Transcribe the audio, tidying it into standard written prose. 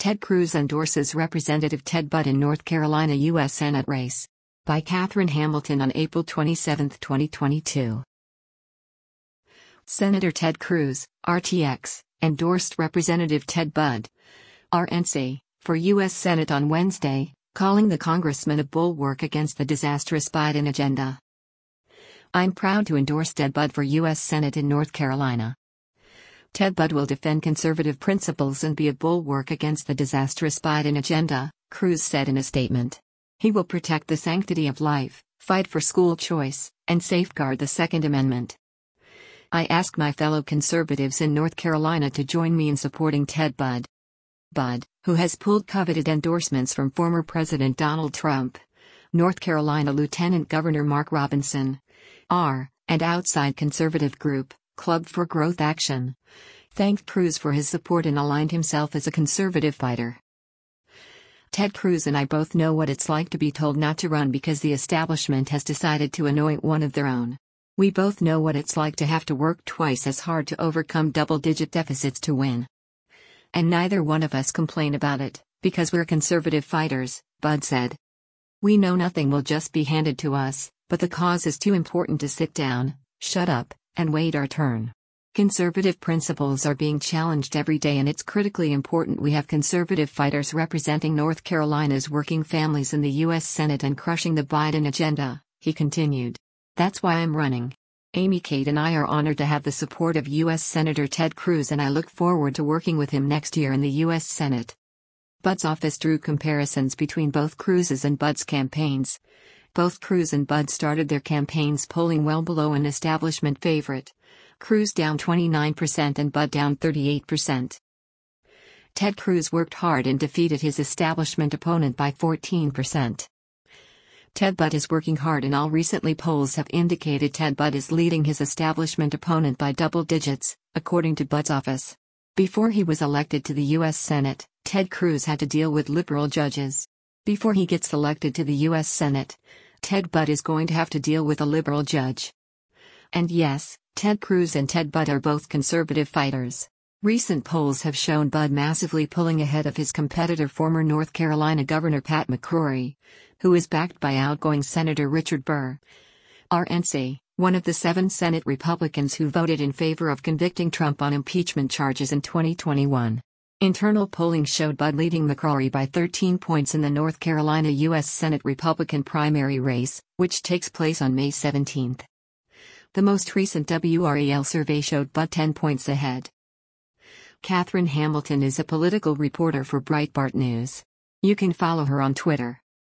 Ted Cruz endorses Representative Ted Budd in North Carolina U.S. Senate race. By Catherine Hamilton on April 27, 2022. Senator Ted Cruz, RTX, endorsed Representative Ted Budd, RNC, for U.S. Senate on Wednesday, calling the congressman a bulwark against the disastrous Biden agenda. I'm proud to endorse Ted Budd for U.S. Senate in North Carolina. Ted Budd will defend conservative principles and be a bulwark against the disastrous Biden agenda, Cruz said in a statement. He will protect the sanctity of life, fight for school choice, and safeguard the Second Amendment. I ask my fellow conservatives in North Carolina to join me in supporting Ted Budd. Budd, who has pulled coveted endorsements from former President Donald Trump, North Carolina Lieutenant Governor Mark Robinson, and outside conservative group, Club for Growth Action, thanked Cruz for his support and aligned himself as a conservative fighter. Ted Cruz and I both know what it's like to be told not to run because the establishment has decided to anoint one of their own. We both know what it's like to have to work twice as hard to overcome double-digit deficits to win. And neither one of us complain about it, because we're conservative fighters, Budd said. We know nothing will just be handed to us, but the cause is too important to sit down, shut up, and wait our turn. Conservative principles are being challenged every day, and it's critically important we have conservative fighters representing North Carolina's working families in the U.S. Senate and crushing the Biden agenda, he continued. That's why I'm running. Amy Kate and I are honored to have the support of U.S. Senator Ted Cruz, and I look forward to working with him next year in the U.S. Senate. Budd's office drew comparisons between both Cruz's and Budd's campaigns. Both Cruz and Budd started their campaigns polling well below an establishment favorite. Cruz down 29% and Budd down 38%. Ted Cruz worked hard and defeated his establishment opponent by 14%. Ted Budd is working hard, and all recently polls have indicated Ted Budd is leading his establishment opponent by double digits, according to Budd's office. Before he was elected to the U.S. Senate, Ted Cruz had to deal with liberal judges. Before he gets elected to the U.S. Senate, Ted Budd is going to have to deal with a liberal judge. And yes, Ted Cruz and Ted Budd are both conservative fighters. Recent polls have shown Budd massively pulling ahead of his competitor, former North Carolina Governor Pat McCrory, who is backed by outgoing Senator Richard Burr, RNC, one of the 7 Senate Republicans who voted in favor of convicting Trump on impeachment charges in 2021. Internal polling showed Budd leading McCrory by 13 points in the North Carolina U.S. Senate Republican primary race, which takes place on May 17. The most recent WRAL survey showed Budd 10 points ahead. Catherine Hamilton is a political reporter for Breitbart News. You can follow her on Twitter